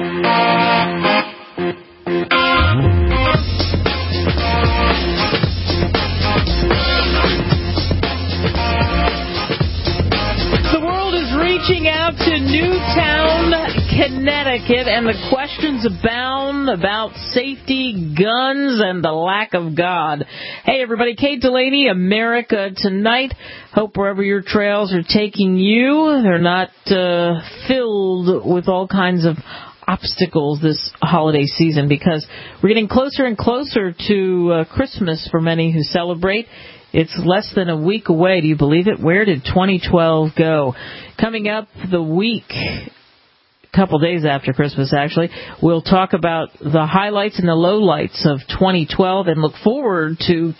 Reaching out to Newtown, Connecticut, and the questions abound about safety, guns, and the lack of God. Hey, everybody, Kate Delaney, America Tonight. Hope wherever your trails are taking you, they're not filled with all kinds of obstacles this holiday season, because we're getting closer and closer to Christmas for many who celebrate. It's less than a week away. Do you believe it? Where did 2012 go? Coming up the week, a couple days after Christmas, actually, we'll talk about the highlights and the lowlights of 2012 and look forward to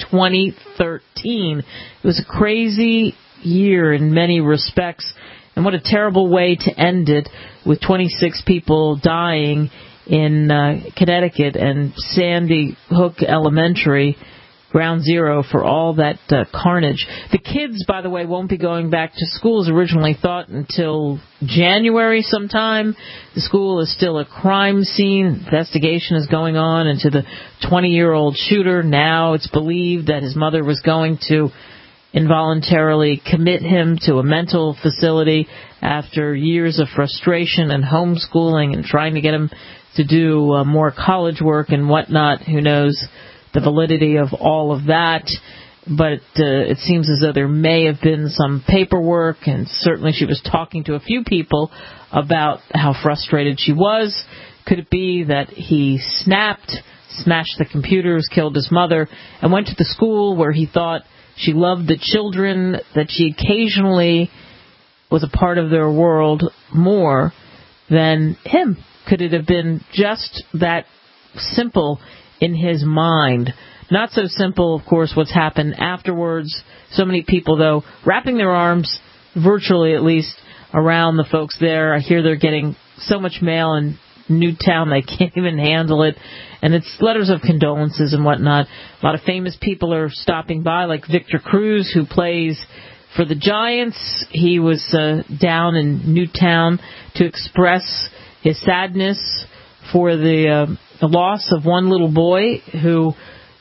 2013. It was a crazy year in many respects, and what a terrible way to end it, with 26 people dying in Connecticut and Sandy Hook Elementary, ground zero for all that carnage. The kids, by the way, won't be going back to school as originally thought until January sometime. The school is still a crime scene. Investigation is going on into the 20-year-old shooter. Now it's believed that his mother was going to involuntarily commit him to a mental facility after years of frustration and homeschooling and trying to get him to do more college work and whatnot. Who knows the validity of all of that, but it seems as though there may have been some paperwork, and certainly she was talking to a few people about how frustrated she was. Could it be that he snapped, smashed the computers, killed his mother, and went to the school where he thought she loved the children, that she occasionally was a part of their world more than him? Could it have been just that simple in his mind? Not so simple, of course, what's happened afterwards. So many people, though, wrapping their arms, virtually at least, around the folks there. I hear they're getting so much mail in Newtown they can't even handle it. And it's letters of condolences and whatnot. A lot of famous people are stopping by, like Victor Cruz, who plays for the Giants. He was down in Newtown to express his sadness for the loss of one little boy who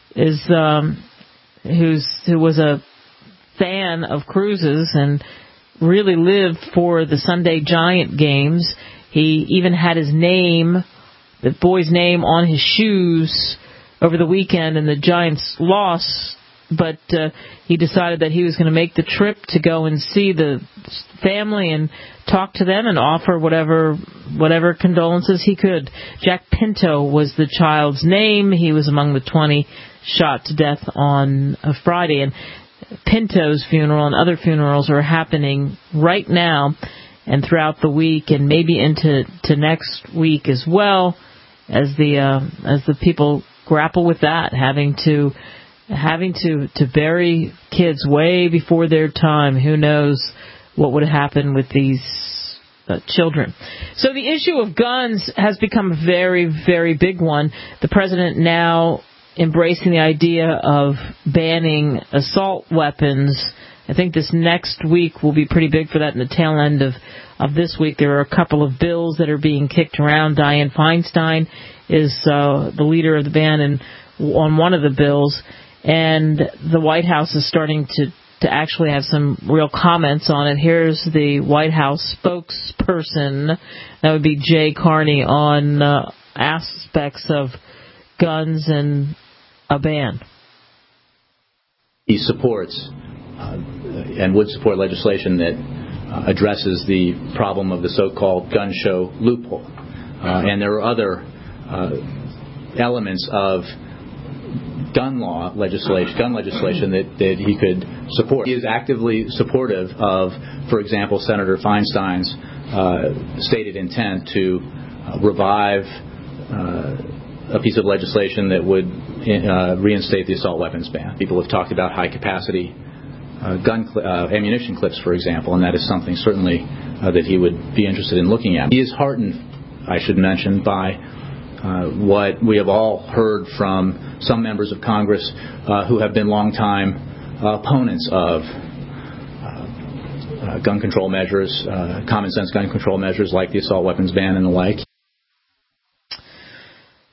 was a fan of Cruz's and really lived for the Sunday Giant games. He even had his name, the boy's name, on his shoes over the weekend, and the Giants lost. But he decided that he was going to make the trip to go and see the family and talk to them and offer whatever condolences he could. Jack Pinto was the child's name. He was among the 20 shot to death on a Friday. And Pinto's funeral and other funerals are happening right now and throughout the week, and maybe into next week as well, as the people grapple with that, having to bury kids way before their time. Who knows what would happen with these children. So the issue of guns has become a very, very big one. The president now embracing the idea of banning assault weapons. I think this next week will be pretty big for that. In the tail end of this week, there are a couple of bills that are being kicked around. Dianne Feinstein is the leader of the ban on one of the bills. And the White House is starting to actually have some real comments on it. Here's the White House spokesperson, that would be Jay Carney, on aspects of guns and a ban. He supports and would support legislation that addresses the problem of the so-called gun show loophole. And there are other elements of gun legislation that he could support. He is actively supportive of, for example, Senator Feinstein's stated intent to revive a piece of legislation that would reinstate the assault weapons ban. People have talked about high-capacity ammunition clips, for example, and that is something certainly that he would be interested in looking at. He is heartened, I should mention, by what we have all heard from some members of Congress who have been longtime opponents of gun control measures, common sense gun control measures like the assault weapons ban and the like.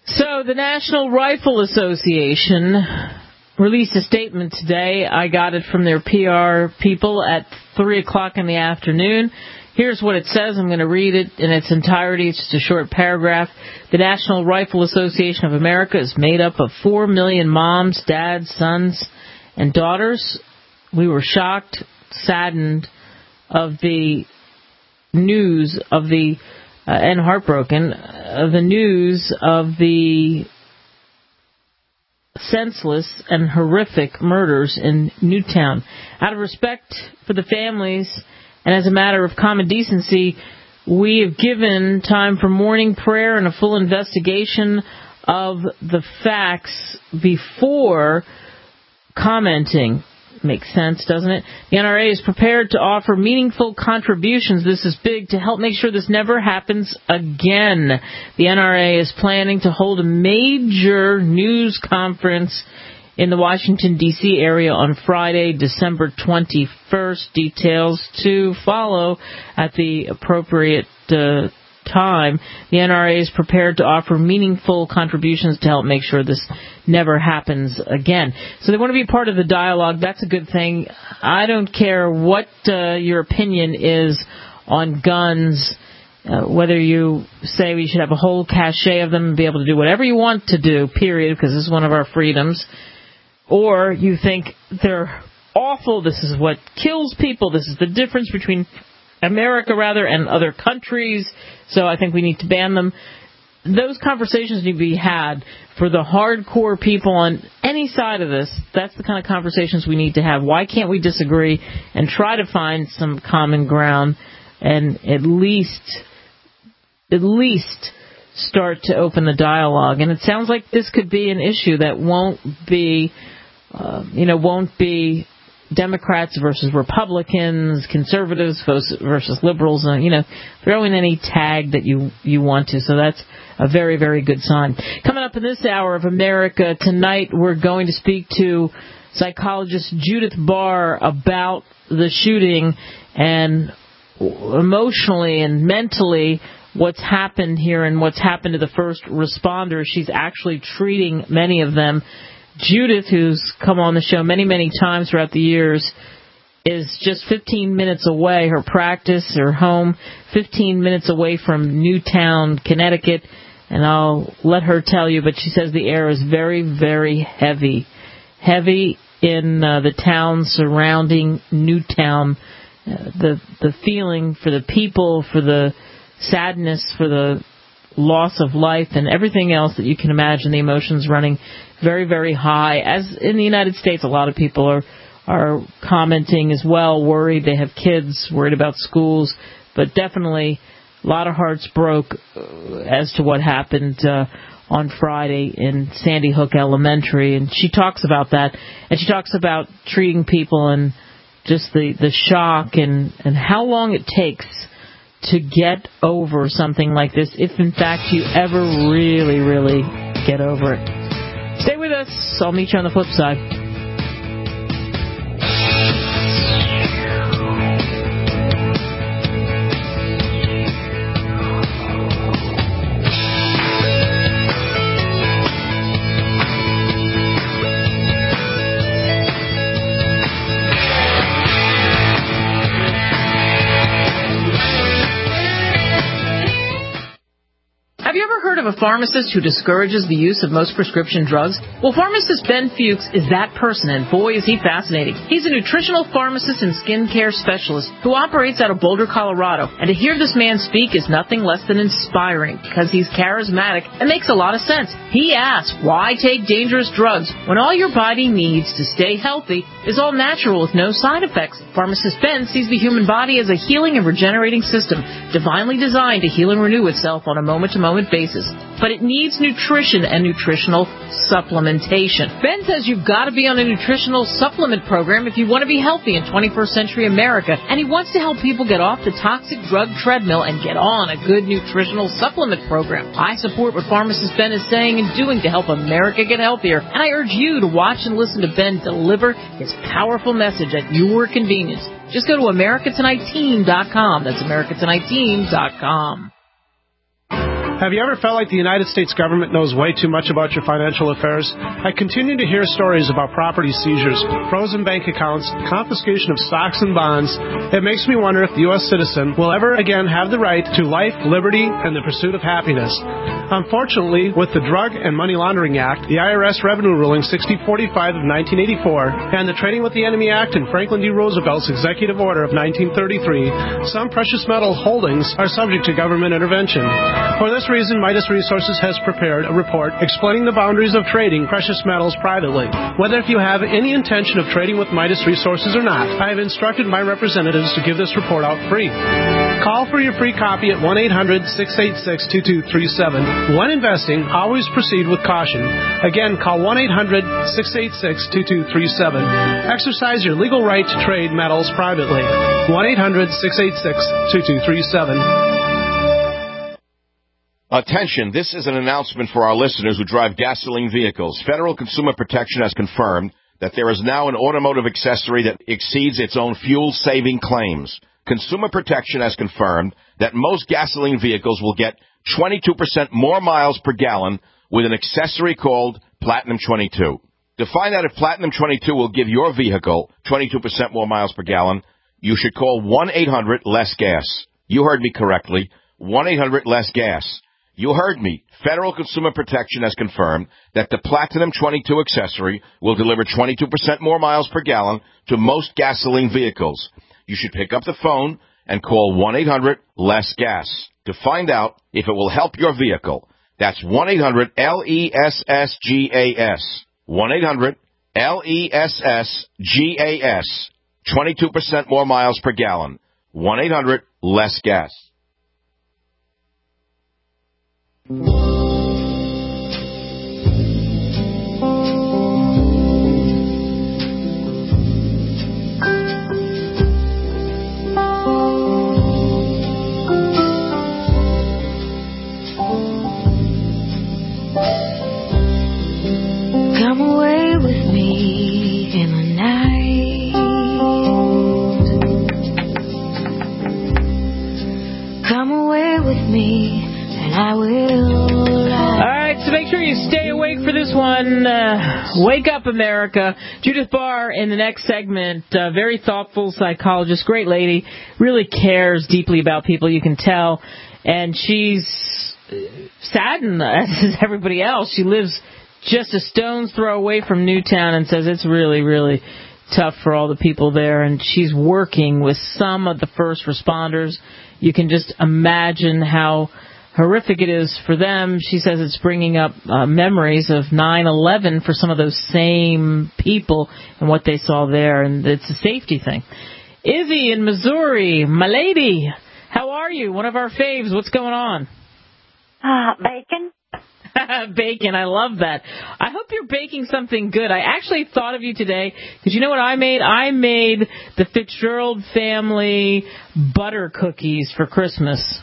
So the National Rifle Association released a statement today. I got it from their PR people at 3 o'clock in the afternoon. Here's what it says. I'm going to read it in its entirety. It's just a short paragraph. The National Rifle Association of America is made up of 4 million moms, dads, sons, and daughters. We were shocked, saddened of the news of the, and heartbroken of the news of the senseless and horrific murders in Newtown. Out of respect for the families, and as a matter of common decency, we have given time for morning prayer and a full investigation of the facts before commenting. Makes sense, doesn't it? The NRA is prepared to offer meaningful contributions. This is big to help make sure this never happens again. The NRA is planning to hold a major news conference in the Washington, D.C. area on Friday, December 21st. Details to follow at the appropriate time. The NRA is prepared to offer meaningful contributions to help make sure this never happens again. So they want to be part of the dialogue. That's a good thing. I don't care what your opinion is on guns, whether you say we should have a whole cache of them and be able to do whatever you want to do, period, because this is one of our freedoms, or you think they're awful, this is what kills people, this is the difference between America, and other countries, so I think we need to ban them. Those conversations need to be had for the hardcore people on any side of this. That's the kind of conversations we need to have. Why can't we disagree and try to find some common ground and at least start to open the dialogue? And it sounds like this could be an issue that won't be Democrats versus Republicans, conservatives versus liberals, throw in any tag that you want to. So that's a very, very good sign. Coming up in this hour of America Tonight, we're going to speak to psychologist Judith Barr about the shooting and emotionally and mentally what's happened here and what's happened to the first responders. She's actually treating many of them. Judith, who's come on the show many, many times throughout the years, is just 15 minutes away. Her practice, her home, 15 minutes away from Newtown, Connecticut. And I'll let her tell you, but she says the air is very, very heavy. Heavy in the town surrounding Newtown. The feeling for the people, for the sadness, for the loss of life and everything else that you can imagine, the emotions running very, very high. As in the United States, a lot of people are commenting as well, worried. They have kids, worried about schools, but definitely a lot of hearts broke as to what happened on Friday in Sandy Hook Elementary. And she talks about that, and she talks about treating people and just the shock and how long it takes to get over something like this, if in fact you ever really, really get over it. Stay with us. I'll meet you on the flip side. Of a pharmacist who discourages the use of most prescription drugs? Well, pharmacist Ben Fuchs is that person, and boy, is he fascinating. He's a nutritional pharmacist and skincare specialist who operates out of Boulder, Colorado. And to hear this man speak is nothing less than inspiring, because he's charismatic and makes a lot of sense. He asks, why take dangerous drugs when all your body needs to stay healthy is all natural with no side effects? Pharmacist Ben sees the human body as a healing and regenerating system, divinely designed to heal and renew itself on a moment-to-moment basis. But it needs nutrition and nutritional supplementation. Ben says you've got to be on a nutritional supplement program if you want to be healthy in 21st century America, and he wants to help people get off the toxic drug treadmill and get on a good nutritional supplement program. I support what pharmacist Ben is saying and doing to help America get healthier, and I urge you to watch and listen to Ben deliver his powerful message at your convenience. Just go to AmericaTonightTeam.com. That's AmericaTonightTeam.com. Have you ever felt like the United States government knows way too much about your financial affairs? I continue to hear stories about property seizures, frozen bank accounts, confiscation of stocks and bonds. It makes me wonder if the U.S. citizen will ever again have the right to life, liberty, and the pursuit of happiness. Unfortunately, with the Drug and Money Laundering Act, the IRS Revenue Ruling 6045 of 1984, and the Trading with the Enemy Act and Franklin D. Roosevelt's Executive Order of 1933, some precious metal holdings are subject to government intervention. For this reason, Midas Resources has prepared a report explaining the boundaries of trading precious metals privately. Whether if you have any intention of trading with Midas Resources or not, I have instructed my representatives to give this report out free. Call for your free copy at 1-800-686-2237. When investing, always proceed with caution. Again, call 1-800-686-2237. Exercise your legal right to trade metals privately. 1-800-686-2237. Attention, this is an announcement for our listeners who drive gasoline vehicles. Federal Consumer Protection has confirmed that there is now an automotive accessory that exceeds its own fuel-saving claims. Consumer Protection has confirmed that most gasoline vehicles will get 22% more miles per gallon with an accessory called Platinum 22. To find out if Platinum 22 will give your vehicle 22% more miles per gallon, you should call 1-800-LESS-GAS. You heard me correctly, 1-800-LESS-GAS. You heard me. Federal Consumer Protection has confirmed that the Platinum 22 accessory will deliver 22% more miles per gallon to most gasoline vehicles. You should pick up the phone and call 1-800-LESS-GAS to find out if it will help your vehicle. That's 1-800-LESS-GAS. 1-800-LESS-GAS. 22% more miles per gallon. 1-800-LESS-GAS. Come away with me in the night. Come away with me and I will lie. All right, so make sure you stay awake for this one. Wake Up America. Judith Barr in the next segment. Very thoughtful psychologist, great lady, really cares deeply about people, you can tell. And she's saddened, as is everybody else. She lives just a stone's throw away from Newtown and says it's really, really tough for all the people there. And she's working with some of the first responders. You can just imagine how horrific it is for them. She says it's bringing up memories of 9/11 for some of those same people and what they saw there. And it's a safety thing. Izzy in Missouri, my lady, how are you? One of our faves. What's going on? Bacon. Bacon, I love that. I hope you're baking something good. I actually thought of you today because you know what I made? I made the Fitzgerald family butter cookies for Christmas.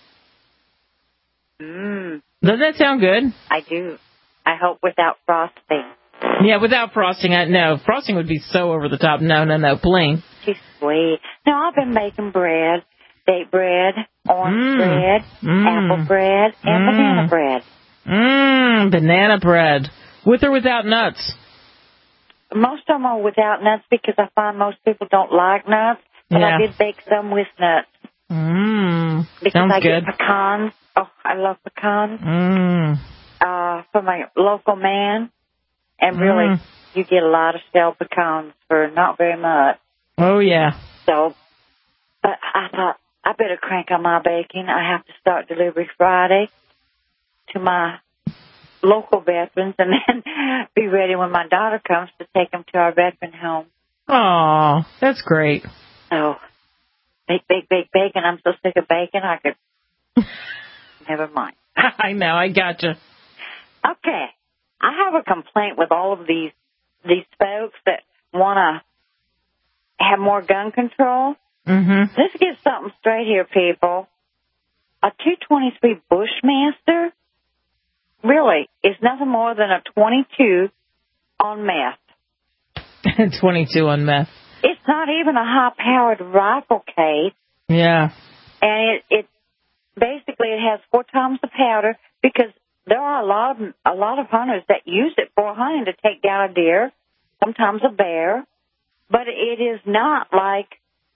Doesn't that sound good? I do. I hope without frosting. Yeah, without frosting. No, frosting would be so over the top. No, plain. Too sweet. No, I've been making bread, date bread, orange bread, apple bread, and banana bread. Banana bread. With or without nuts? Most of them are without nuts because I find most people don't like nuts, but I did bake some with nuts. Because sounds I good. get pecans. Oh, I love pecans. From my local man. And really, you get a lot of shelled pecans for not very much. Oh, yeah. So, but I thought, I better crank on my baking. I have to start delivery Friday to my local veterans and then be ready when my daughter comes to take them to our veteran home. Aw, that's great. So, bake, and I'm so sick of bacon, I could... Never mind. I know, I gotcha. Okay. I have a complaint with all of these folks that want to have more gun control. Let's get something straight here, people. A 223 Bushmaster really is nothing more than a 22 on meth. 22 on meth. It's not even a high-powered rifle case. Yeah. And basically it has 4 times the powder because there are a lot of hunters that use it for hunting to take down a deer, sometimes a bear, but it is not like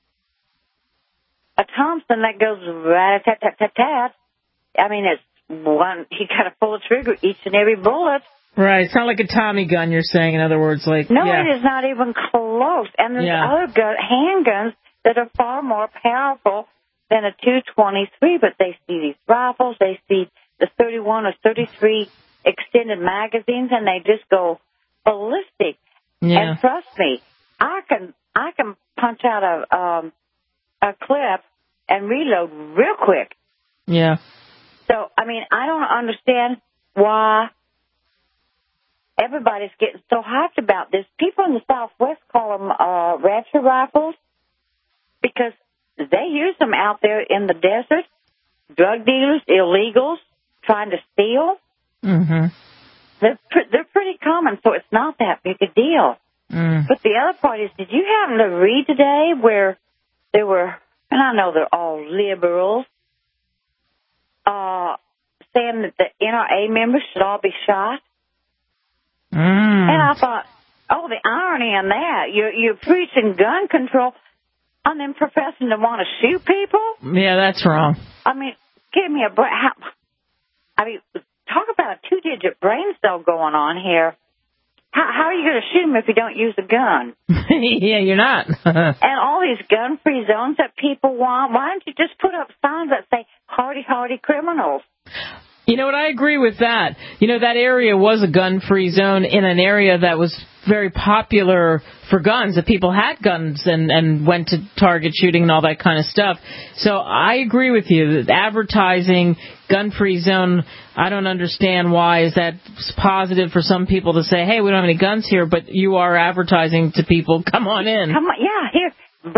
a Thompson that goes rat-a-tat-tat-tat-tat. I mean, it's one, you got to pull the trigger each and every bullet. Right. It's not like a Tommy gun, you're saying, in other words. Like, no, yeah. It is not even close. And there's other handguns that are far more powerful than a .223, but they see these rifles, they see the 31 or 33 extended magazines, and they just go ballistic. Yeah. And trust me, I can punch out a clip and reload real quick. Yeah. So, I mean, I don't understand why everybody's getting so hyped about this. People in the Southwest call them rancher rifles because they use them out there in the desert. Drug dealers, illegals, trying to steal. Mm-hmm. They're pretty common, so it's not that big a deal. Mm. But the other part is, did you happen to read today where there were, and I know they're all liberals, saying that the NRA members should all be shot? And I thought, oh, the irony in that. You're preaching gun control and then professing to want to shoot people? Yeah, that's wrong. I mean, give me a break. I mean, talk about a 2-digit brain cell going on here. How are you going to shoot them if you don't use a gun? Yeah, you're not. And all these gun-free zones that people want, why don't you just put up signs that say, hardy, hardy criminals? You know what, I agree with that. You know, that area was a gun-free zone in an area that was very popular for guns, that people had guns and went to target shooting and all that kind of stuff. So I agree with you that advertising gun-free zone, I don't understand why is that positive for some people to say, hey, we don't have any guns here, but you are advertising to people, come on in. Come on, yeah, here,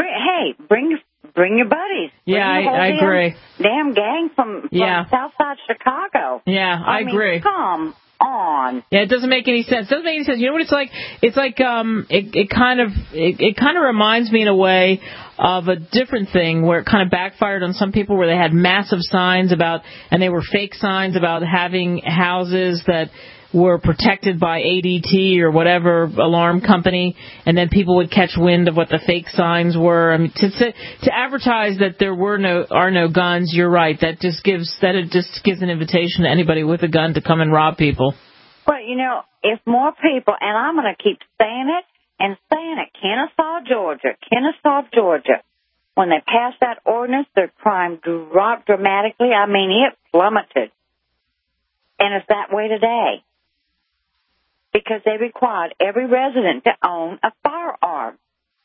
bring your buddies. Yeah, I agree. Damn gang from Southside Chicago. Yeah, I agree. Come on. Yeah, it doesn't make any sense. It doesn't make any sense. You know what it's like? It's like it kind of reminds me in a way of a different thing where it kind of backfired on some people where they had massive signs about, and they were fake signs about having houses that were protected by ADT or whatever alarm company, and then people would catch wind of what the fake signs were. I mean, to advertise that there are no guns, you're right. It just gives an invitation to anybody with a gun to come and rob people. Well, you know, if more people, and I'm going to keep saying it and saying it, Kennesaw, Georgia, when they passed that ordinance, their crime dropped dramatically. I mean, it plummeted. And it's that way today, because they required every resident to own a firearm.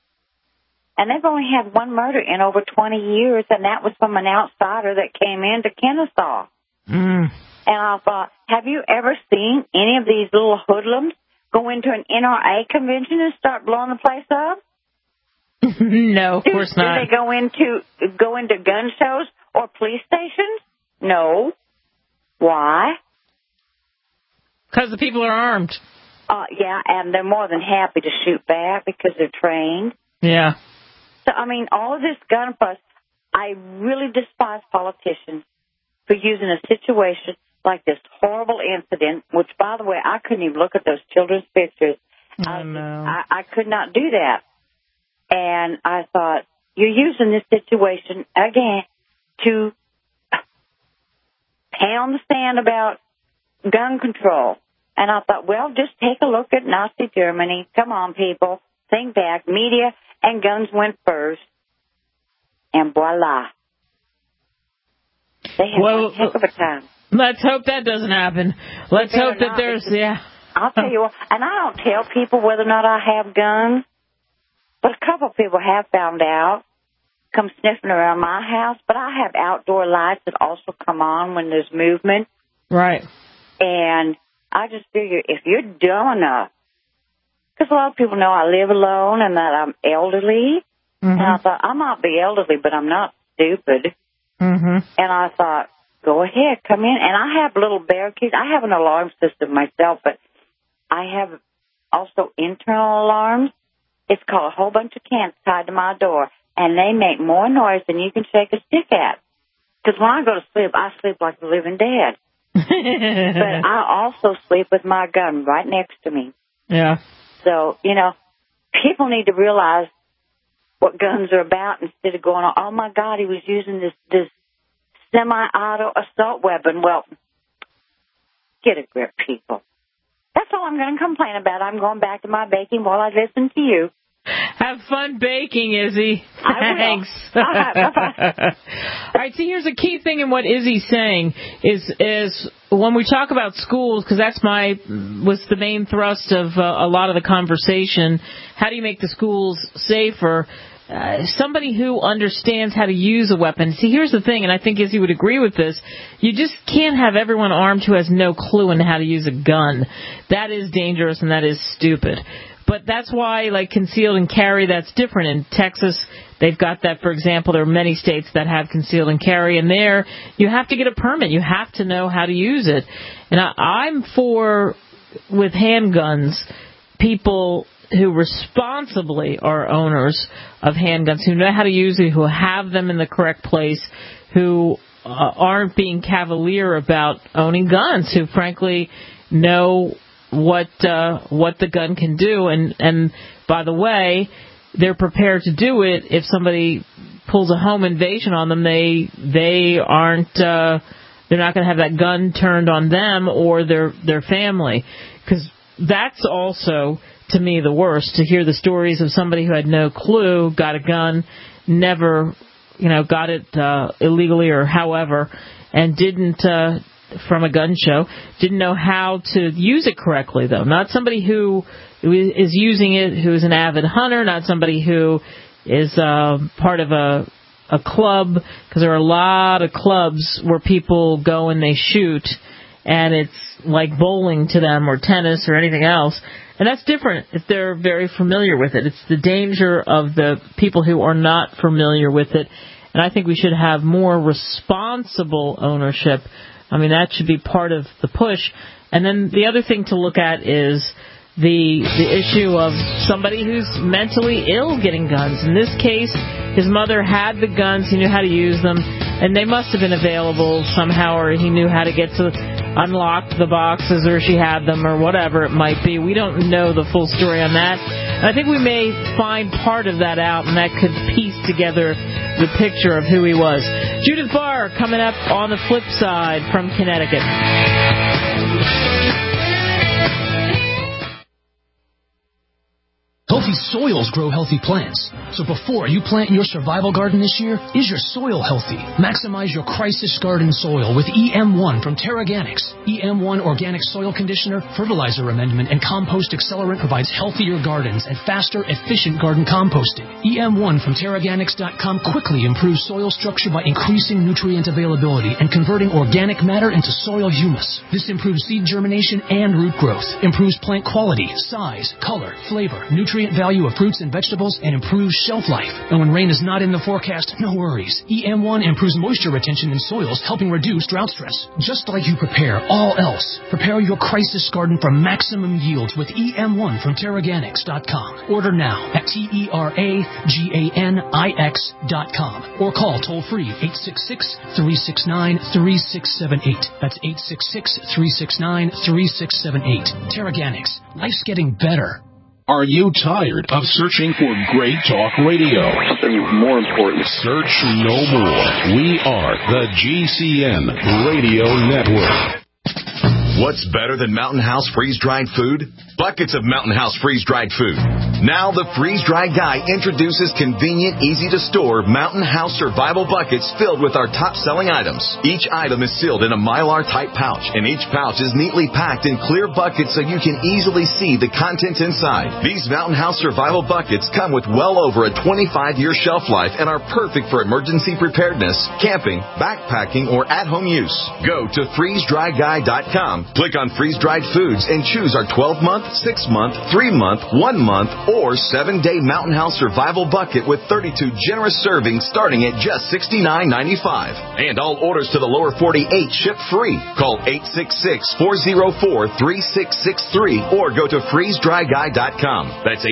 And they've only had one murder in over 20 years, and that was from an outsider that came into Kennesaw. And I thought, have you ever seen any of these little hoodlums go into an NRA convention and start blowing the place up? No, of course not. Do they go into gun shows or police stations? No. Why? Because the people are armed. Yeah, and they're more than happy to shoot back because they're trained. Yeah. So, I mean, all of this gun fuss, I really despise politicians for using a situation like this horrible incident, which, by the way, I couldn't even look at those children's pictures. Oh, no. I could not do that. And I thought, you're using this situation, again, to pound the sand about gun control. And I thought, well, just take a look at Nazi Germany. Come on, people. Think back. Media and guns went first. And voila. They had one heck of a time. Let's hope that doesn't happen. Let's hope that there's, I'll tell you what, and I don't tell people whether or not I have guns, but a couple of people have found out, come sniffing around my house, but I have outdoor lights that also come on when there's movement. Right. And I just figure if you're dumb enough, because a lot of people know I live alone and that I'm elderly, and I thought, I might be elderly, but I'm not stupid. And I thought, go ahead, come in. And I have little barricades. I have an alarm system myself, but I have also internal alarms. It's called a whole bunch of cans tied to my door, and they make more noise than you can shake a stick at. Because when I go to sleep, I sleep like the living dead. But I also sleep with my gun right next to me. Yeah. So, people need to realize what guns are about instead of going, oh, my God, he was using this semi-auto assault weapon. Well, get a grip, people. That's all I'm going to complain about. I'm going back to my baking while I listen to you. Have fun baking, Izzy. I will. Thanks. All right, bye-bye. All right, see, here's a key thing in what Izzy's saying is when we talk about schools, because was the main thrust of a lot of the conversation, how do you make the schools safer? Somebody who understands how to use a weapon. See, here's the thing, and I think Izzy would agree with this. You just can't have everyone armed who has no clue on how to use a gun. That is dangerous and that is stupid. But that's why, like, concealed and carry, that's different. In Texas, they've got that, for example. There are many states that have concealed and carry, and there you have to get a permit. You have to know how to use it. And I'm for, with handguns, people who responsibly are owners of handguns, who know how to use it, who have them in the correct place, who aren't being cavalier about owning guns, who frankly know what the gun can do, and by the way, they're prepared to do it if somebody pulls a home invasion on them. They aren't they're not going to have that gun turned on them or their family, because that's also, to me, the worst, to hear the stories of somebody who had no clue, got a gun, never got it illegally or however, and didn't from a gun show, didn't know how to use it correctly, though. Not somebody who is using it, who is an avid hunter, not somebody who is part of a club, because there are a lot of clubs where people go and they shoot, and it's like bowling to them or tennis or anything else. And that's different if they're very familiar with it. It's the danger of the people who are not familiar with it. And I think we should have more responsible ownership. I mean, that should be part of the push. And then the other thing to look at is the issue of somebody who's mentally ill getting guns. In this case, his mother had the guns, he knew how to use them, and they must have been available somehow, or he knew how to get to unlock the boxes, or she had them, or whatever it might be. We don't know the full story on that. And I think we may find part of that out, and that could piece together the picture of who he was. Judith Barr coming up on the flip side from Connecticut. Healthy soils grow healthy plants. So before you plant your survival garden this year, is your soil healthy? Maximize your crisis garden soil with EM1 from Terraganics. EM1 Organic Soil Conditioner, Fertilizer Amendment, and Compost Accelerant provides healthier gardens and faster, efficient garden composting. EM1 from Terraganics.com quickly improves soil structure by increasing nutrient availability and converting organic matter into soil humus. This improves seed germination and root growth, improves plant quality, size, color, flavor, nutrient value of fruits and vegetables, and improves shelf life. And when rain is not in the forecast, no worries. EM1 improves moisture retention in soils, helping reduce drought stress. Just like you prepare all else, prepare your crisis garden for maximum yields with EM1 from Terraganics.com. Order now at TERAGANIX.com or call toll-free 866-369-3678. That's 866-369-3678. Terraganics. Life's getting better. Are you tired of searching for great talk radio? Something more important. Search no more. We are the GCN Radio Network. What's better than Mountain House freeze-dried food? Buckets of Mountain House freeze-dried food. Now the freeze-dried guy introduces convenient, easy-to-store Mountain House survival buckets filled with our top-selling items. Each item is sealed in a Mylar-type pouch, and each pouch is neatly packed in clear buckets so you can easily see the contents inside. These Mountain House survival buckets come with well over a 25-year shelf life and are perfect for emergency preparedness, camping, backpacking, or at-home use. Go to freezedryguy.com. Click on freeze-dried foods and choose our 12-month, 6-month, 3-month, 1-month, or 7-day Mountain House Survival Bucket with 32 generous servings starting at just $69.95. And all orders to the lower 48 ship free. Call 866-404-3663 or go to freezedryguy.com. That's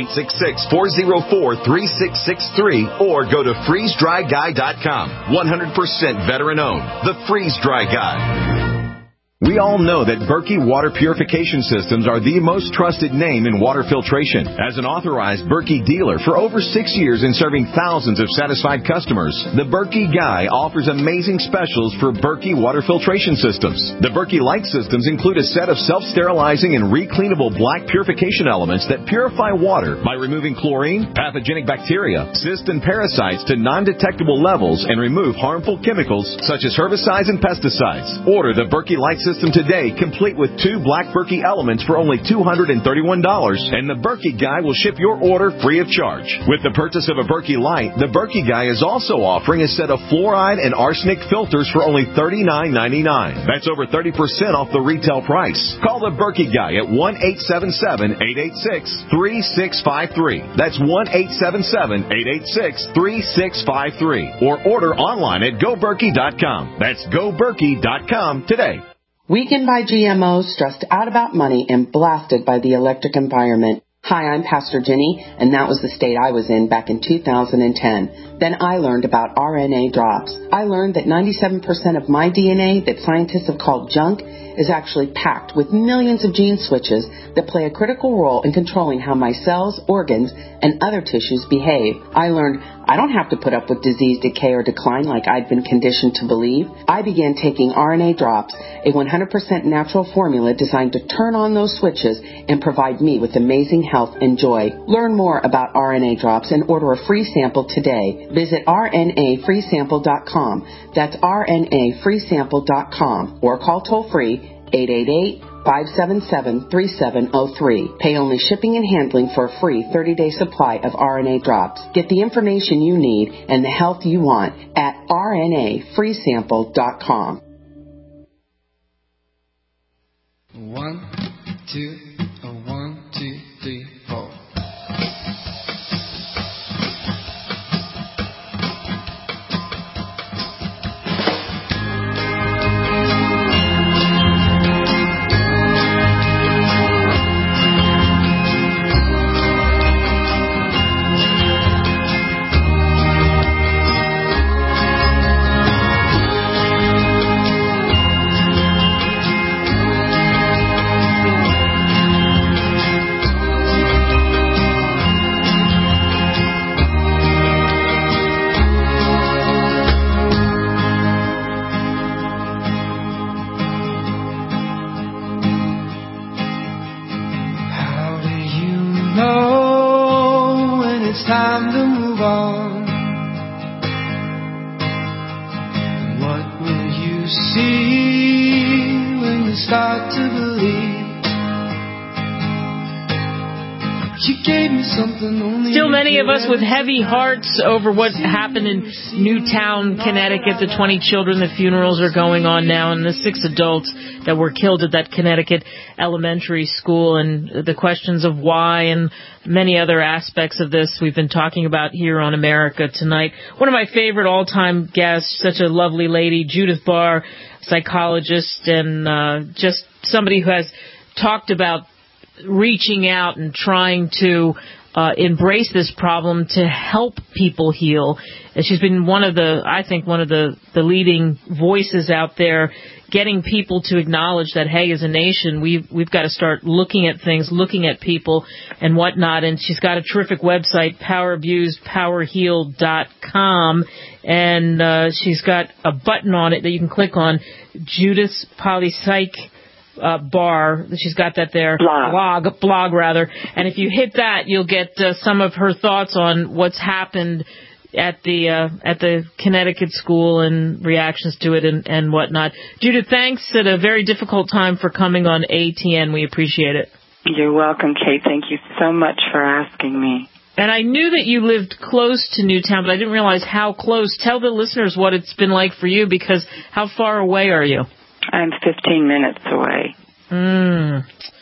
866-404-3663 or go to freezedryguy.com. 100% veteran owned. The Freeze Dry Guy. We all know that Berkey Water Purification Systems are the most trusted name in water filtration. As an authorized Berkey dealer for over 6 years and serving thousands of satisfied customers, the Berkey Guy offers amazing specials for Berkey Water Filtration Systems. The Berkey Light Systems include a set of self-sterilizing and recleanable black purification elements that purify water by removing chlorine, pathogenic bacteria, cysts, and parasites to non-detectable levels and remove harmful chemicals such as herbicides and pesticides. Order the Berkey Light System today, complete with 2 black Berkey elements for only $231, and the Berkey Guy will ship your order free of charge. With the purchase of a Berkey Light, the Berkey Guy is also offering a set of fluoride and arsenic filters for only $39.99. That's over 30% off the retail price. Call the Berkey Guy at 1-877-886-3653. That's 1-877-886-3653. Or order online at GoBerkey.com. That's GoBerkey.com today. Weakened by GMOs, stressed out about money, and blasted by the electric environment. Hi, I'm Pastor Jenny, and that was the state I was in back in 2010. Then I learned about RNA drops. I learned that 97% of my DNA that scientists have called junk is actually packed with millions of gene switches that play a critical role in controlling how my cells, organs, and other tissues behave. I learned I don't have to put up with disease, decay, or decline like I'd been conditioned to believe. I began taking RNA drops, a 100% natural formula designed to turn on those switches and provide me with amazing health and joy. Learn more about RNA drops and order a free sample today. Visit rnafreesample.com. That's rnafreesample.com or call toll-free 888-577-3703. Pay only shipping and handling for a free 30-day supply of RNA drops. Get the information you need and the health you want at rnafreesample.com. 1, 2, 1, 2, 3, 4. time to move on. What will you see when you start to believe? You gave me something only. Still many of us with heavy hearts over what happened in Newtown, Connecticut. The 20 children, the funerals are going on now, and the 6 adults that were killed at that Connecticut elementary school, and the questions of why and many other aspects of this we've been talking about here on America Tonight. One of my favorite all-time guests, such a lovely lady, Judith Barr, psychologist, and just somebody who has talked about reaching out and trying to embrace this problem to help people heal. And she's been one of the leading voices out there, getting people to acknowledge that, hey, as a nation, we've got to start looking at things, looking at people and whatnot. And she's got a terrific website, PowerAbusedPowerHealed.com, and she's got a button on it that you can click on, Judith's Polypsych Bar. She's got that there. Blog rather. And if you hit that, you'll get some of her thoughts on what's happened at the Connecticut school and reactions to it and whatnot. Judith, thanks at a very difficult time for coming on ATN. We appreciate it. You're welcome, Kate. Thank you so much for asking me. And I knew that you lived close to Newtown, but I didn't realize how close. Tell the listeners what it's been like for you, because how far away are you? I'm 15 minutes away.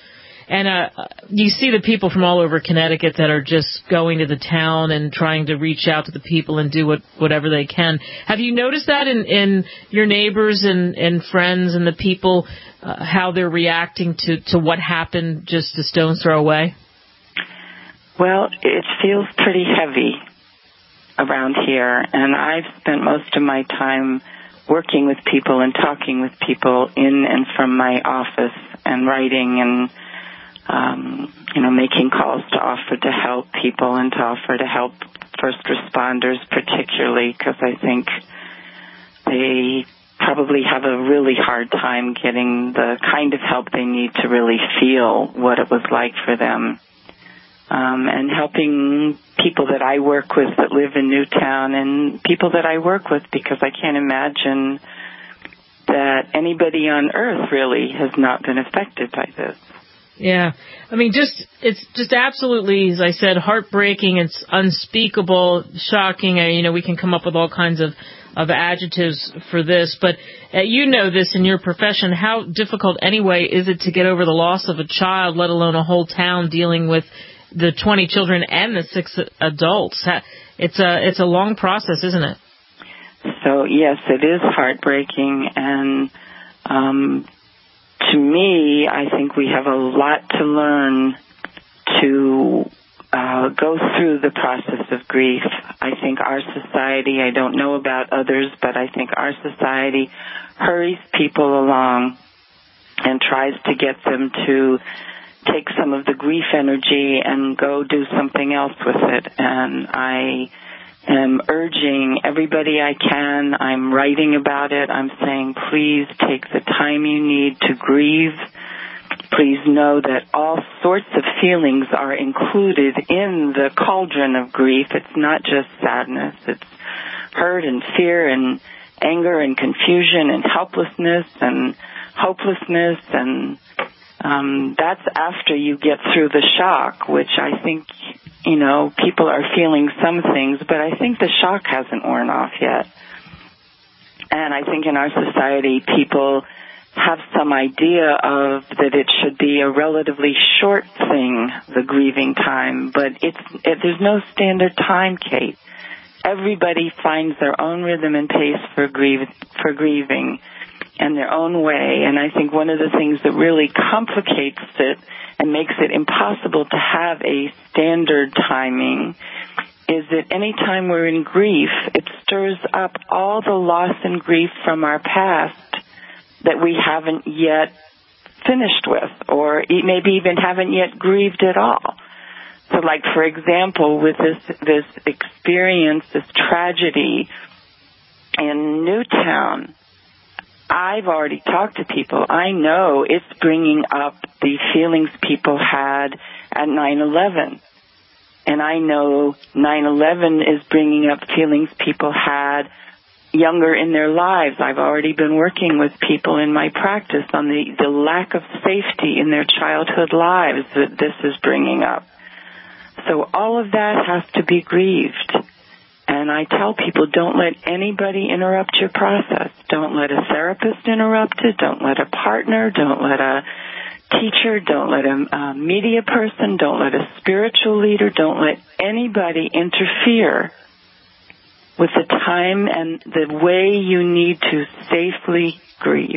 And you see the people from all over Connecticut that are just going to the town and trying to reach out to the people and do whatever they can. Have you noticed that in your neighbors and friends and the people, how they're reacting to what happened just a stone's throw away? Well, it feels pretty heavy around here, and I've spent most of my time working with people and talking with people in and from my office and writing and, making calls to offer to help people and to offer to help first responders particularly, because I think they probably have a really hard time getting the kind of help they need to really feel what it was like for them. And helping people that I work with that live in Newtown and people that I work with, because I can't imagine that anybody on earth really has not been affected by this. Yeah. I mean, it's just absolutely, as I said, heartbreaking. It's unspeakable, shocking. We can come up with all kinds of adjectives for this, but you know this in your profession. How difficult anyway is it to get over the loss of a child, let alone a whole town dealing with the 20 children and the 6 adults? It's a long process, isn't it? So, yes, it is heartbreaking, and to me, I think we have a lot to learn to go through the process of grief. I think our society, I don't know about others, but I think our society hurries people along and tries to get them to take some of the grief energy and go do something else with it. And I am urging everybody I can. I'm writing about it. I'm saying, please take the time you need to grieve. Please know that all sorts of feelings are included in the cauldron of grief. It's not just sadness. It's hurt and fear and anger and confusion and helplessness and hopelessness, and that's after you get through the shock, which I think, people are feeling some things, but I think the shock hasn't worn off yet. And I think in our society, people have some idea of that it should be a relatively short thing, the grieving time, but there's no standard time, Kate. Everybody finds their own rhythm and pace for grieving and their own way. And I think one of the things that really complicates it and makes it impossible to have a standard timing is that any time we're in grief, it stirs up all the loss and grief from our past that we haven't yet finished with, or maybe even haven't yet grieved at all. So, like, for example, with this experience, this tragedy in Newtown, I've already talked to people. I know it's bringing up the feelings people had at 9/11. And I know 9/11 is bringing up feelings people had younger in their lives. I've already been working with people in my practice on the lack of safety in their childhood lives that this is bringing up. So all of that has to be grieved. And I tell people, don't let anybody interrupt your process. Don't let a therapist interrupt it. Don't let a partner. Don't let a teacher. Don't let a media person. Don't let a spiritual leader. Don't let anybody interfere with the time and the way you need to safely grieve.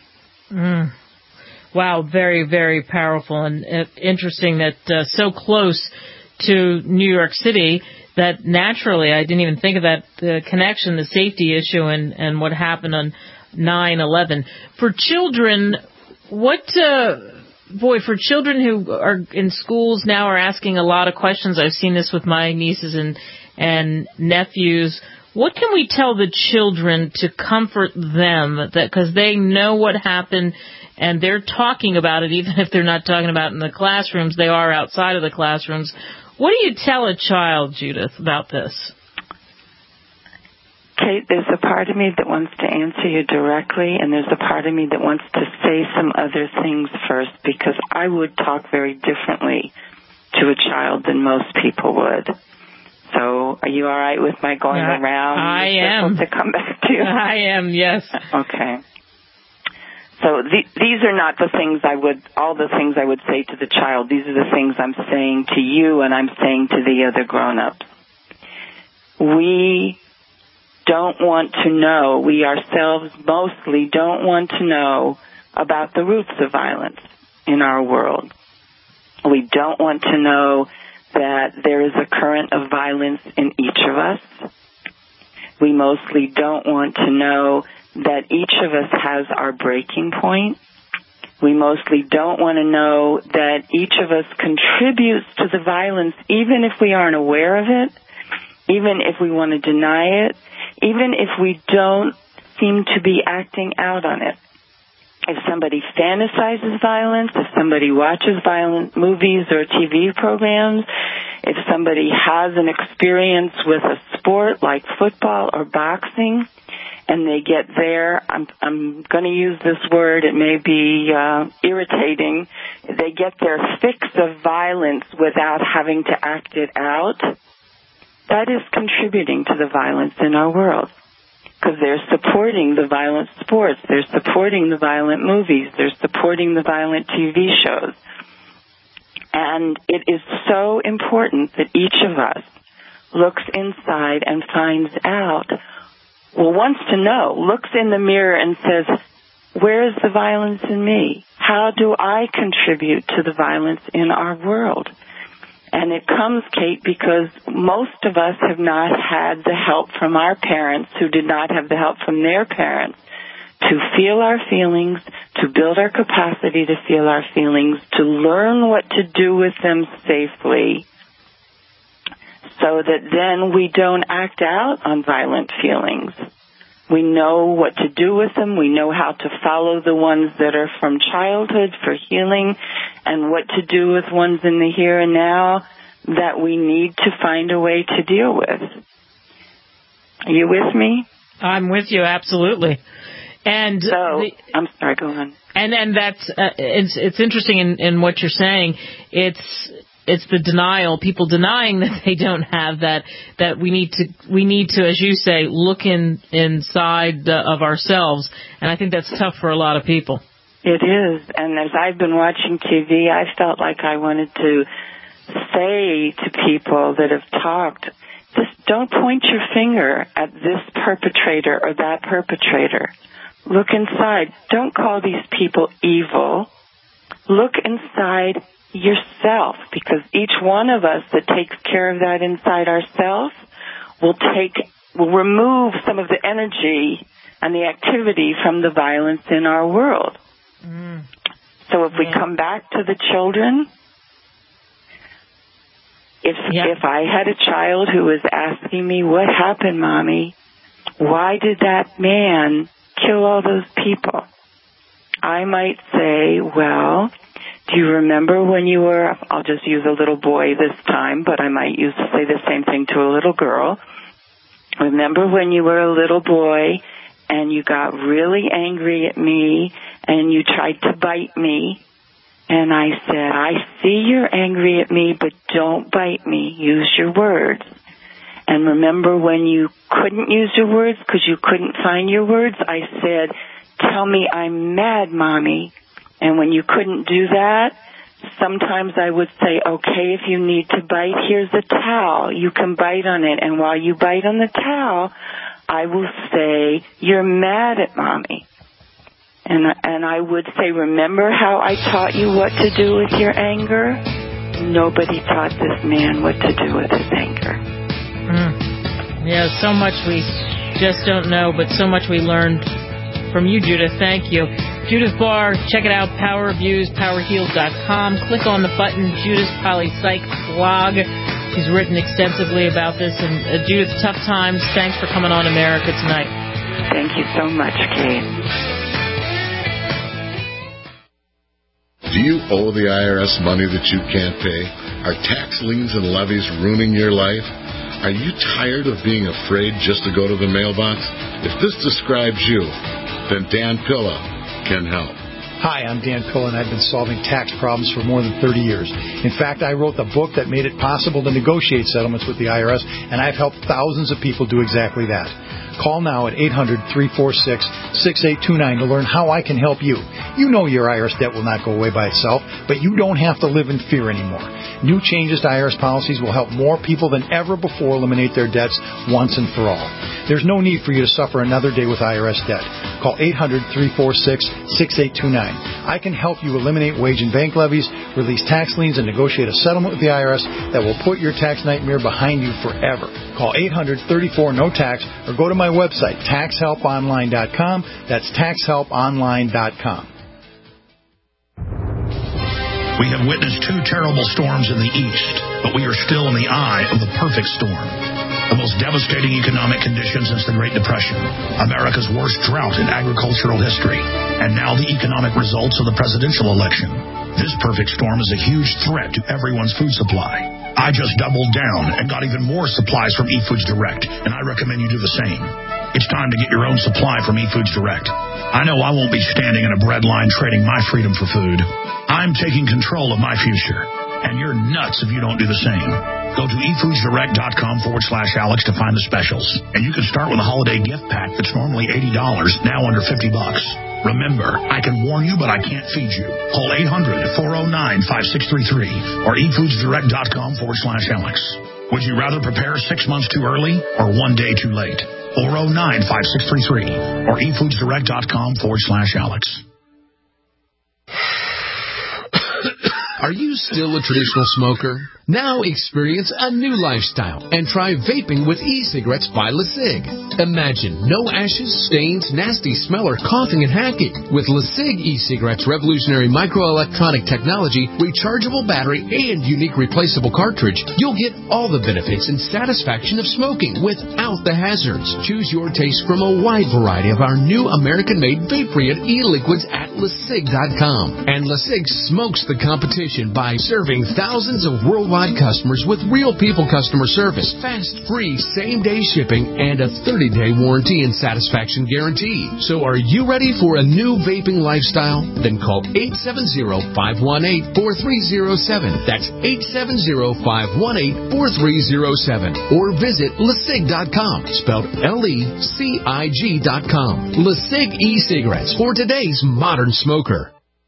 Wow, very, very powerful and interesting that so close to New York City that naturally I didn't even think of that connection, the safety issue and what happened on 9/11. For children, for children who are in schools now are asking a lot of questions. I've seen this with my nieces and nephews. What can we tell the children to comfort them, because they know what happened and they're talking about it, even if they're not talking about it in the classrooms, they are outside of the classrooms. What do you tell a child, Judith, about this? Kate, there's a part of me that wants to answer you directly, and there's a part of me that wants to say some other things first, because I would talk very differently to a child than most people would. So are you all right with my going around? I am. To come back to you? I am, yes. Okay. So these are not all the things I would say to the child. These are the things I'm saying to you and I'm saying to the other grown-ups. We don't want to know, we ourselves mostly don't want to know about the roots of violence in our world. We don't want to know that there is a current of violence in each of us. We mostly don't want to know that each of us has our breaking point. We mostly don't want to know that each of us contributes to the violence, even if we aren't aware of it, even if we want to deny it, even if we don't seem to be acting out on it. If somebody fantasizes violence, if somebody watches violent movies or TV programs, if somebody has an experience with a sport like football or boxing, and they get there, I'm going to use this word, it may be irritating, they get their fix of violence without having to act it out, that is contributing to the violence in our world. Because they're supporting the violent sports, they're supporting the violent movies, they're supporting the violent TV shows. And it is so important that each of us looks inside and finds out, wants to know, looks in the mirror and says, where is the violence in me? How do I contribute to the violence in our world? And it comes, Kate, because most of us have not had the help from our parents who did not have the help from their parents to feel our feelings, to build our capacity to feel our feelings, to learn what to do with them safely so that then we don't act out on violent feelings. We know what to do with them. We know how to follow the ones that are from childhood for healing and what to do with ones in the here and now that we need to find a way to deal with. Are you with me? I'm with you, absolutely. And so, I'm sorry, go on. And that's it's interesting in what you're saying. It's the denial, people denying that they don't have that we need to, as you say, look inside of ourselves, and I think that's tough for a lot of people. It is, and as I've been watching TV, I felt like I wanted to say to people that have talked, just don't point your finger at this perpetrator or that perpetrator. Look inside. Don't call these people evil. Look inside yourself, because each one of us that takes care of that inside ourselves will remove some of the energy and the activity from the violence in our world. So if we come back to the children, if I had a child who was asking me, what happened, Mommy? Why did that man kill all those people? I might say, well, do you remember when you were, I'll just use a little boy this time, but I might say the same thing to a little girl. Remember when you were a little boy and you got really angry at me and you tried to bite me? And I said, I see you're angry at me, but don't bite me. Use your words. And remember when you couldn't use your words because you couldn't find your words? I said, tell me I'm mad, Mommy. And when you couldn't do that, sometimes I would say, okay, if you need to bite, here's a towel. You can bite on it. And while you bite on the towel, I will say, you're mad at Mommy. And I would say, remember how I taught you what to do with your anger? Nobody taught this man what to do with his anger. Yeah, so much we just don't know, but so much we learned from you, Judith. Thank you. Judith Barr, check it out, powerviews.powerheal.com. Click on the button, Judith Polly Sykes blog. She's written extensively about this. And Judith, tough times. Thanks for coming on America Tonight. Thank you so much, Kate. Do you owe the IRS money that you can't pay? Are tax liens and levies ruining your life? Are you tired of being afraid just to go to the mailbox? If this describes you, then Dan Pilla can help. Hi, I'm Dan Cohen. I've been solving tax problems for more than 30 years. In fact, I wrote the book that made it possible to negotiate settlements with the IRS, and I've helped thousands of people do exactly that. Call now at 800-346-6829 to learn how I can help you. You know your IRS debt will not go away by itself, but you don't have to live in fear anymore. New changes to IRS policies will help more people than ever before eliminate their debts once and for all. There's no need for you to suffer another day with IRS debt. Call 800-346-6829. I can help you eliminate wage and bank levies, release tax liens, and negotiate a settlement with the IRS that will put your tax nightmare behind you forever. Call 800-34-NO-TAX or go to my website, taxhelponline.com. That's taxhelponline.com. We have witnessed 2 terrible storms in the east, but we are still in the eye of the perfect storm. The most devastating economic conditions since the Great Depression, America's worst drought in agricultural history, and now the economic results of the presidential election. This perfect storm is a huge threat to everyone's food supply. I just doubled down and got even more supplies from eFoods Direct, and I recommend you do the same. It's time to get your own supply from eFoods Direct. I know I won't be standing in a bread line trading my freedom for food. I'm taking control of my future, and you're nuts if you don't do the same. Go to eFoodsDirect.com/Alex to find the specials. And you can start with a holiday gift pack that's normally $80, now under $50. Remember, I can warn you, but I can't feed you. Call 800-409-5633 or eFoodsDirect.com/Alex. Would you rather prepare 6 months too early or 1 day too late? 409-5633 or eFoodsDirect.com/Alex. Are you still a traditional smoker? Now experience a new lifestyle and try vaping with e-cigarettes by LeSig. Imagine no ashes, stains, nasty smell, or coughing and hacking. With LeSig e-cigarettes' revolutionary microelectronic technology, rechargeable battery, and unique replaceable cartridge, you'll get all the benefits and satisfaction of smoking without the hazards. Choose your taste from a wide variety of our new American-made Vaporeon e-liquids at LeSig.com. And LeSig smokes the competition by serving thousands of worldwide customers with real people customer service, fast, free, same-day shipping, and a 30-day warranty and satisfaction guarantee. So are you ready for a new vaping lifestyle? Then call 870-518-4307. That's 870-518-4307. Or visit LeSig.com, spelled LECIG.com. LeSig e-cigarettes for today's modern smoker.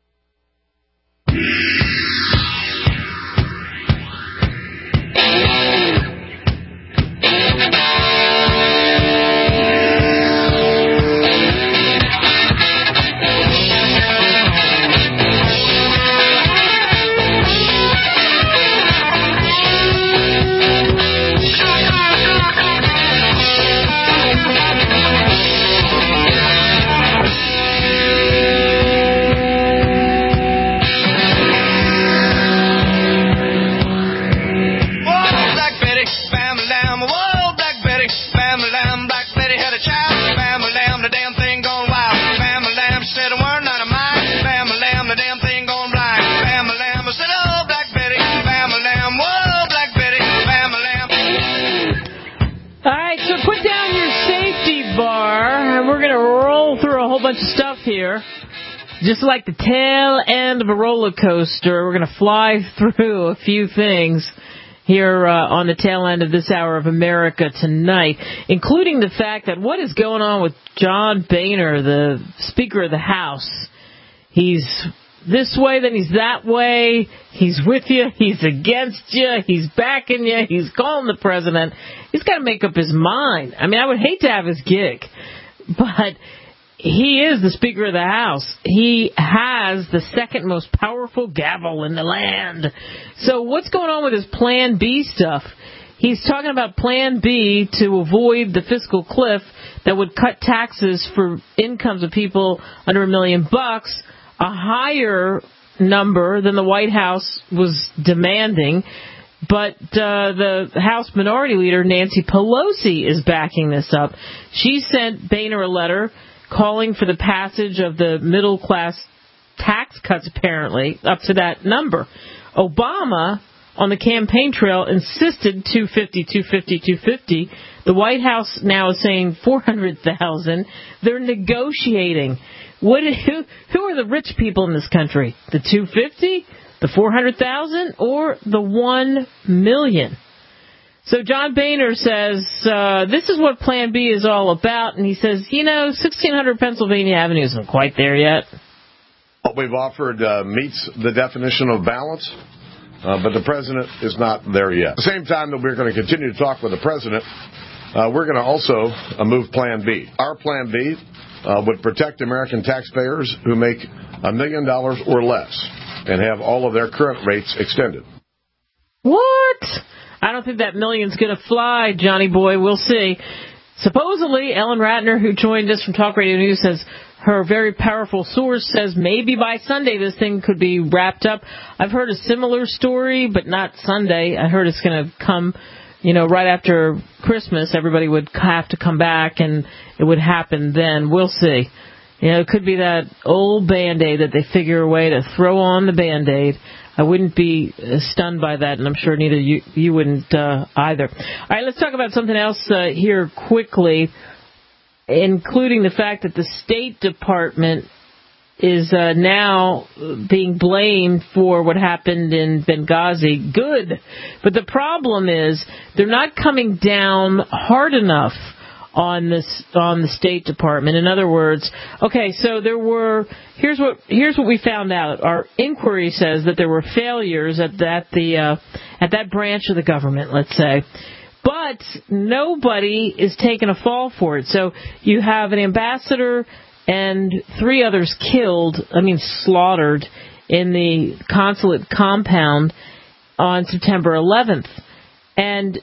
Just like the tail end of a roller coaster, we're going to fly through a few things here on the tail end of this hour of America Tonight, including the fact that what is going on with John Boehner, the Speaker of the House. He's this way, then he's that way. He's with you, he's against you, he's backing you, he's calling the president. He's got to make up his mind. I mean, I would hate to have his gig, but he is the Speaker of the House. He has the second most powerful gavel in the land. So what's going on with his Plan B stuff? He's talking about Plan B to avoid the fiscal cliff that would cut taxes for incomes of people under $1 million, a higher number than the White House was demanding. But the House Minority Leader, Nancy Pelosi, is backing this up. She sent Boehner a letter calling for the passage of the middle-class tax cuts, apparently, up to that number. Obama, on the campaign trail, insisted $250. The White House now is saying $400,000. They're negotiating. who are the rich people in this country? The 250, the 400,000, or the 1 million? So John Boehner says, this is what Plan B is all about. And he says, 1600 Pennsylvania Avenue isn't quite there yet. What we've offered meets the definition of balance, but the president is not there yet. At the same time that we're going to continue to talk with the president, we're going to also move Plan B. Our Plan B would protect American taxpayers who make $1 million or less and have all of their current rates extended. What? I don't think that million's going to fly, Johnny boy. We'll see. Supposedly, Ellen Ratner, who joined us from Talk Radio News, says her very powerful source says maybe by Sunday this thing could be wrapped up. I've heard a similar story, but not Sunday. I heard it's going to come, right after Christmas. Everybody would have to come back, and it would happen then. We'll see. It could be that old Band-Aid that they figure a way to throw on the Band-Aid. I wouldn't be stunned by that, and I'm sure neither you wouldn't either. All right, let's talk about something else here quickly, including the fact that the State Department is now being blamed for what happened in Benghazi. Good. But the problem is they're not coming down hard enough on the State Department. In other words, okay, so here's what we found out. Our inquiry says that there were failures at that branch of the government, let's say. But nobody is taking a fall for it. So you have an ambassador and 3 others slaughtered in the consulate compound on September 11th. And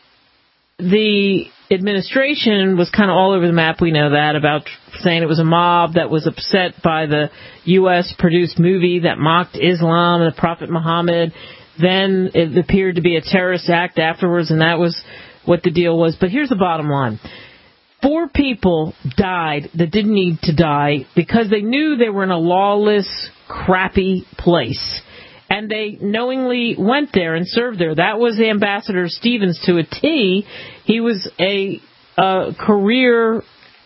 the administration was kind of all over the map, we know that, about saying it was a mob that was upset by the U.S.-produced movie that mocked Islam and the Prophet Muhammad. Then it appeared to be a terrorist act afterwards, and that was what the deal was. But here's the bottom line. 4 people died that didn't need to die because they knew they were in a lawless, crappy place. And they knowingly went there and served there. That was Ambassador Stevens to a T. He was a career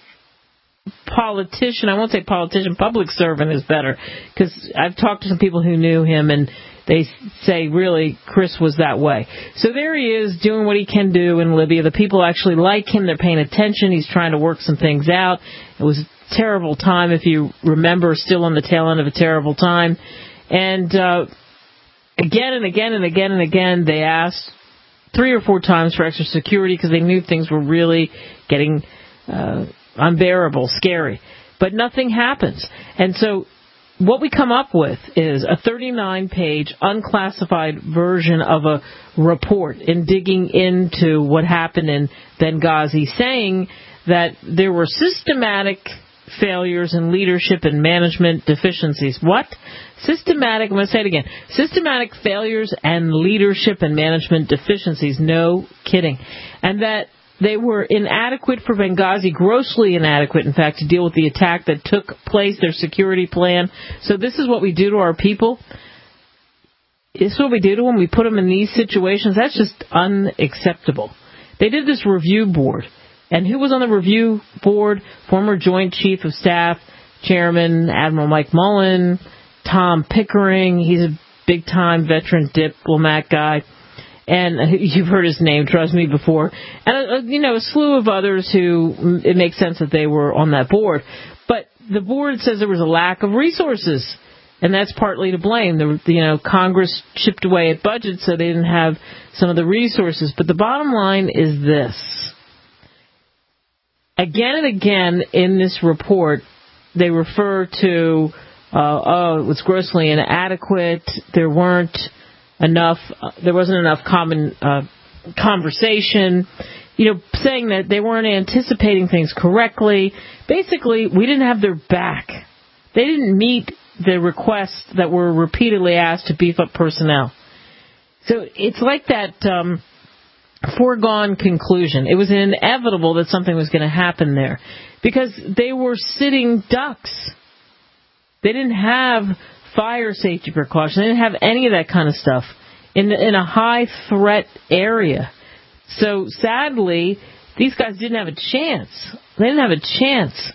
politician. I won't say politician. Public servant is better. Because I've talked to some people who knew him, and they say, really, Chris was that way. So there he is doing what he can do in Libya. The people actually like him. They're paying attention. He's trying to work some things out. It was a terrible time, if you remember, still on the tail end of a terrible time. And again and again and again and again, they asked 3 or 4 times for extra security because they knew things were really getting unbearable, scary. But nothing happens. And so what we come up with is a 39-page unclassified version of a report in digging into what happened in Benghazi, saying that there were systematic failures in leadership and management deficiencies. What? I'm going to say it again. Systematic failures and leadership and management deficiencies. No kidding. And that they were inadequate for Benghazi, grossly inadequate, in fact, to deal with the attack that took place, their security plan. So this is what we do to our people. This is what we do to them. We put them in these situations. That's just unacceptable. They did this review board. And who was on the review board? Former Joint Chief of Staff Chairman Admiral Mike Mullen, Tom Pickering. He's a big-time veteran diplomat guy. And you've heard his name, trust me, before. And, a slew of others who it makes sense that they were on that board. But the board says there was a lack of resources. And that's partly to blame. Congress chipped away at budget, so they didn't have some of the resources. But the bottom line is this. Again and again in this report, they refer to, it was grossly inadequate. There wasn't enough common conversation, saying that they weren't anticipating things correctly. Basically, we didn't have their back. They didn't meet the requests that were repeatedly asked to beef up personnel. So it's like that foregone conclusion. It was inevitable that something was going to happen there because they were sitting ducks. They didn't have fire safety precautions. They didn't have any of that kind of stuff in a high-threat area. So, sadly, these guys didn't have a chance. They didn't have a chance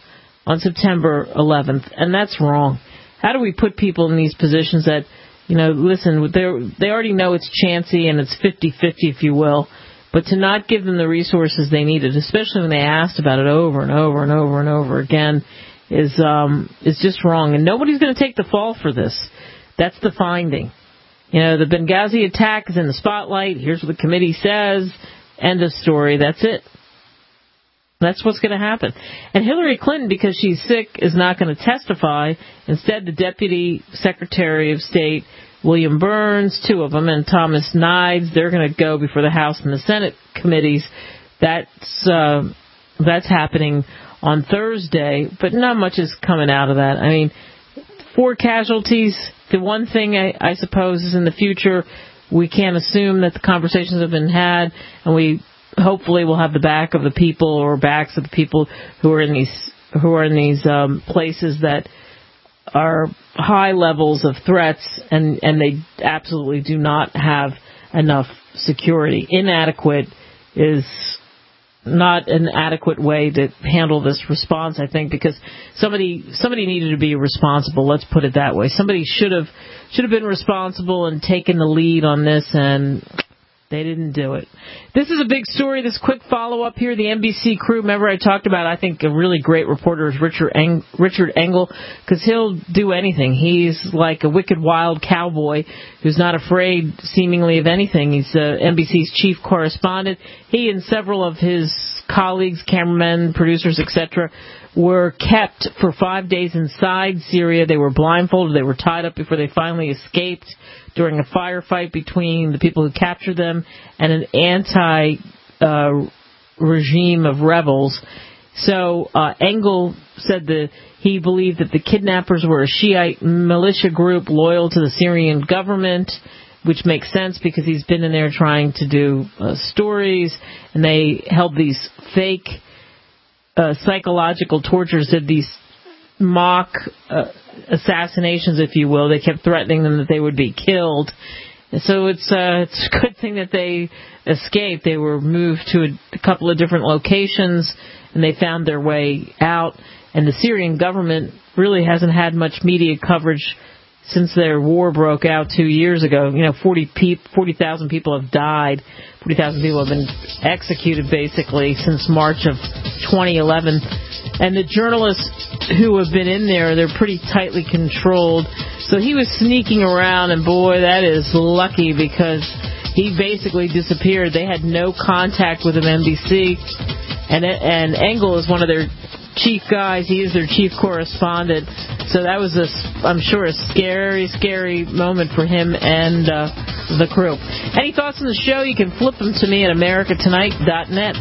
on September 11th, and that's wrong. How do we put people in these positions that, listen, they already know it's chancy and it's 50-50, if you will, but to not give them the resources they needed, especially when they asked about it over and over and over and over again, is just wrong. And nobody's going to take the fall for this. That's the finding. The Benghazi attack is in the spotlight. Here's what the committee says. End of story. That's it. That's what's going to happen. And Hillary Clinton, because she's sick, is not going to testify. Instead, the Deputy Secretary of State, William Burns, two of them, and Thomas Nides, they're going to go before the House and the Senate committees. That's happening on Thursday, but not much is coming out of that. I mean, 4 casualties. The one thing I suppose is in the future, we can't assume that the conversations have been had, and we hopefully will have the back of the people or backs of the people who are in these places that are high levels of threats, and they absolutely do not have enough security. Inadequate is not an adequate way to handle this response, I think, because somebody needed to be responsible. Let's put it that way. Somebody should have been responsible and taken the lead on this, and they didn't do it. This is a big story. This quick follow-up here. The NBC crew, remember I talked about, I think, a really great reporter is Richard Engel, because he'll do anything. He's like a wicked wild cowboy who's not afraid, seemingly, of anything. He's NBC's chief correspondent. He and several of his colleagues, cameramen, producers, etc., were kept for 5 days inside Syria. They were blindfolded. They were tied up before they finally escaped during a firefight between the people who captured them and an anti-regime of rebels. So Engel said that he believed that the kidnappers were a Shiite militia group loyal to the Syrian government, which makes sense because he's been in there trying to do stories, and they held these fake psychological tortures, did these mock assassinations, if you will. They kept threatening them that they would be killed. And so it's a good thing that they escaped. They were moved to a couple of different locations, and they found their way out. And the Syrian government really hasn't had much media coverage since their war broke out 2 years ago. 40,000 people have died. 40,000 people have been executed, basically, since March of 2011. And the journalists who have been in there, they're pretty tightly controlled. So he was sneaking around, and boy, that is lucky, because he basically disappeared. They had no contact with him, NBC. And Engel is one of their chief guys. He is their chief correspondent. So that was, I'm sure, a scary, scary moment for him and the crew. Any thoughts on the show? You can flip them to me at americatonight.net.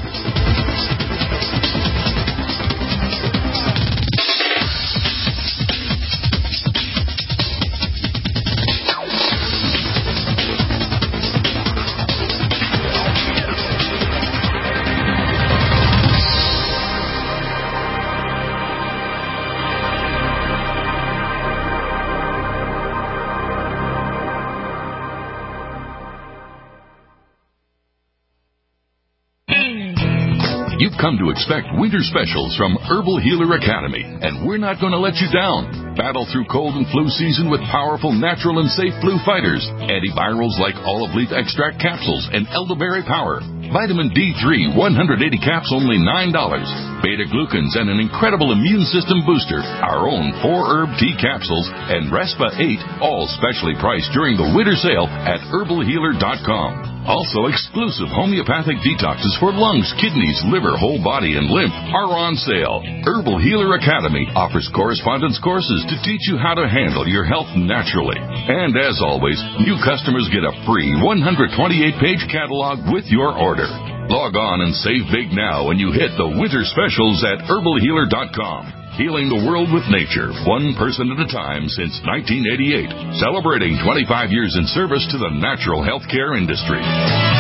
You've come to expect winter specials from Herbal Healer Academy, and we're not going to let you down. Battle through cold and flu season with powerful, natural, and safe flu fighters. Antivirals like olive leaf extract capsules and elderberry power. Vitamin D3, 180 caps, only $9. Beta-glucans and an incredible immune system booster. Our own 4-herb tea capsules and Respa 8, all specially priced during the winter sale at herbalhealer.com. Also, exclusive homeopathic detoxes for lungs, kidneys, liver, whole body, and lymph are on sale. Herbal Healer Academy offers correspondence courses to teach you how to handle your health naturally. And as always, new customers get a free 128-page catalog with your order. Log on and save big now when you hit the winter specials at herbalhealer.com. Healing the world with nature, one person at a time since 1988. Celebrating 25 years in service to the natural healthcare industry.